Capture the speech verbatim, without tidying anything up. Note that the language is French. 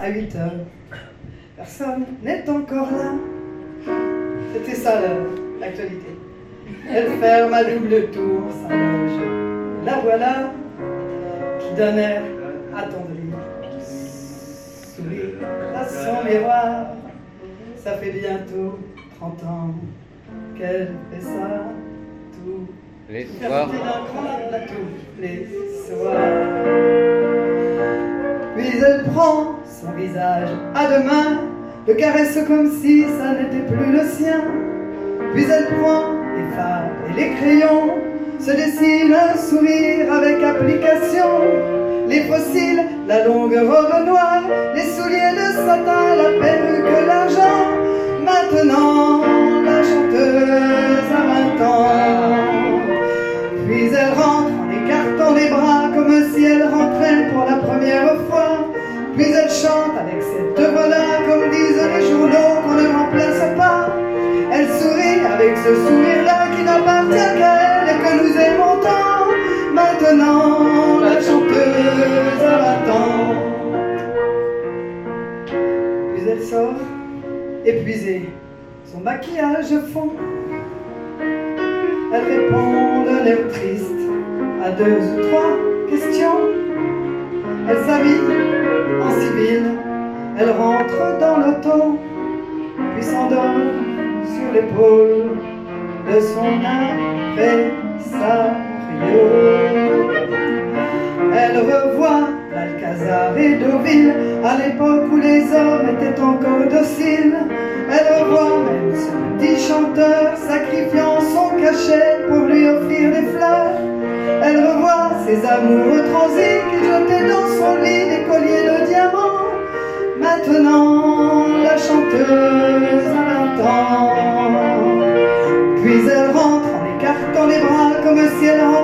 à huit heures. Personne n'est encore là. C'était ça l'actualité. Elle ferme à double tour sa loge. La voilà qui donne air attendri. Sourit à son miroir. Ça fait bientôt trente ans qu'elle fait ça tous les soirs. Tous les soirs. Puis elle prend son visage à deux mains, le caresse comme si ça n'était plus le sien. Puis elle prend les fards et les crayons, se dessine un sourire avec application. Les fossiles, la longue robe noire, les souliers de satin, la perruque, l'argent. Maintenant, la chanteuse a vingt ans. Puis elle rentre en écartant les bras comme si elle rentrait pour la première fois. Puis elle chante avec cette voix-là comme disent les journaux qu'on ne remplace pas. Elle sourit avec ce sourire-là qui n'appartient qu'à elle et que nous aimons tant. Maintenant, la chanteuse a vingt ans. Puis elle sort, épuisée, son maquillage fond. Elle répond d'un air triste à deux ou trois questions. Elle s'habille en civil, elle rentre dans l'auto, puis s'endort sur l'épaule de son impresario. Elle revoit l'Alcazar et Deauville, à l'époque où les hommes étaient encore dociles. Elle revoit même ce petit chanteur sacrifiant son cachet pour lui offrir des fleurs. Elle revoit ses amoureux transis qui jetaient dans son lit des colliers de diamants. Maintenant, la chanteuse a vingt ans. Puis elle rentre en écartant les bras comme si elle rentrait